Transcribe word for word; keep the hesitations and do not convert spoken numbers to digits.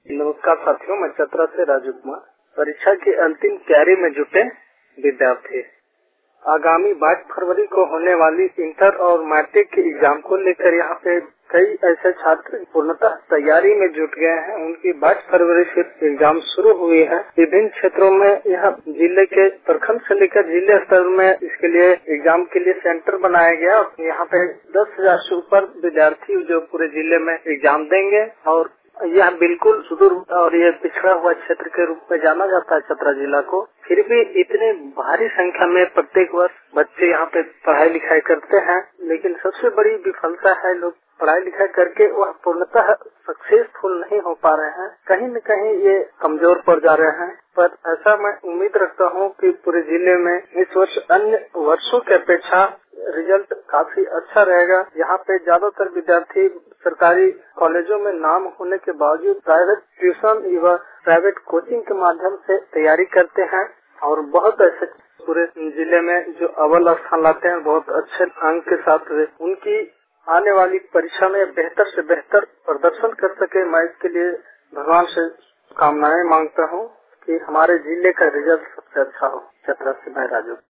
नमस्कार साथियों, मैं चतरा से राजू कुमार। परीक्षा की अंतिम तैयारी में जुटे विद्यार्थी आगामी बाईस फरवरी को होने वाली इंटर और मैट्रिक के एग्जाम को लेकर यहाँ पे कई ऐसे छात्र पूर्णतः तैयारी में जुट गए हैं। उनकी बाईस फरवरी से एग्जाम शुरू हुई है। विभिन्न क्षेत्रों में यहाँ जिले के प्रखंड से लेकर जिले स्तर में इसके लिए एग्जाम के लिए सेंटर बनाया गया और यहाँ पे दस हजार से ऊपर विद्यार्थी जो पूरे जिले में एग्जाम देंगे और यह बिल्कुल सुदूर और ये पिछड़ा हुआ क्षेत्र के रूप में जाना जाता है चतरा जिला को। फिर भी इतने भारी संख्या में प्रत्येक वर्ष बच्चे यहाँ पे पढ़ाई लिखाई करते हैं, लेकिन सबसे बड़ी विफलता है लोग पढ़ाई लिखाई करके वह पूर्णतः सक्सेसफुल नहीं हो पा रहे हैं। कहीं न कहीं ये कमजोर पड़ जा रहे हैं। पर ऐसा मैं उम्मीद रखता हूँ कि पूरे जिले में इस वर्ष अन्य वर्षों की अपेक्षा रिजल्ट काफी अच्छा रहेगा। यहाँ पे ज्यादातर विद्यार्थी सरकारी कॉलेजों में नाम होने के बावजूद प्राइवेट ट्यूशन या प्राइवेट कोचिंग के माध्यम से तैयारी करते हैं और बहुत ऐसे पूरे जिले में जो अव्वल स्थान लाते हैं, बहुत अच्छे अंक के साथ उनकी आने वाली परीक्षा में बेहतर से बेहतर प्रदर्शन कर सके। मैं इसके लिए भगवान से कामनाएं मांगता हूँ कि हमारे जिले का रिजल्ट सबसे अच्छा हो। चतरा से मैं राजू।